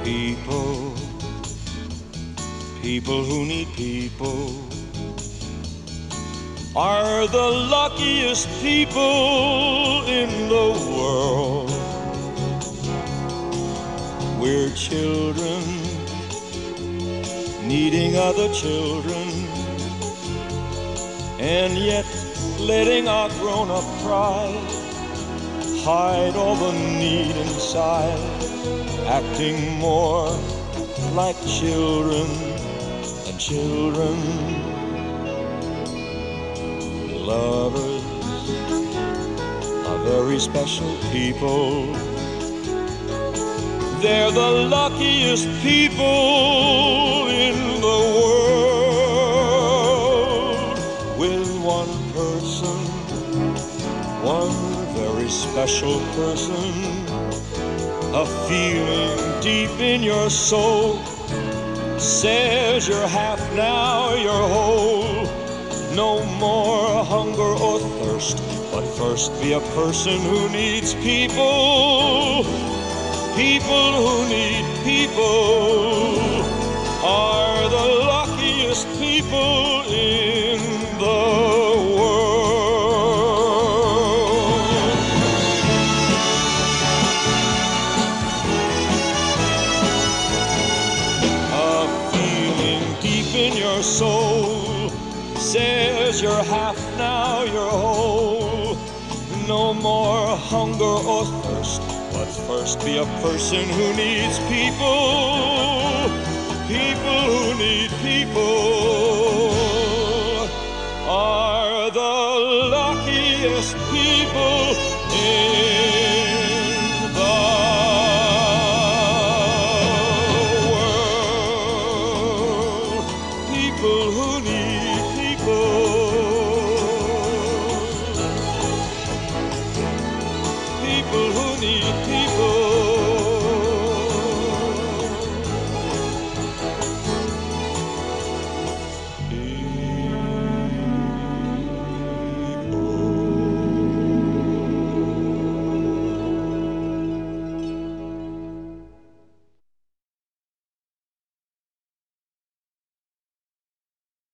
people, people who need people, are the luckiest people in the world. We're children needing other children, and yet letting our grown-up pride hide all the need inside, acting more like children than children. Lovers are very special people. They're the luckiest people in the world. With one person, one very special person, a feeling deep in your soul says you're half, now you're whole. No more hunger or thirst, but first be a person who needs people. People who need people are the luckiest people in the world. A feeling deep in your soul says you're half, now you're whole. No more hunger or thirst, but first be a person who needs people. People who need people are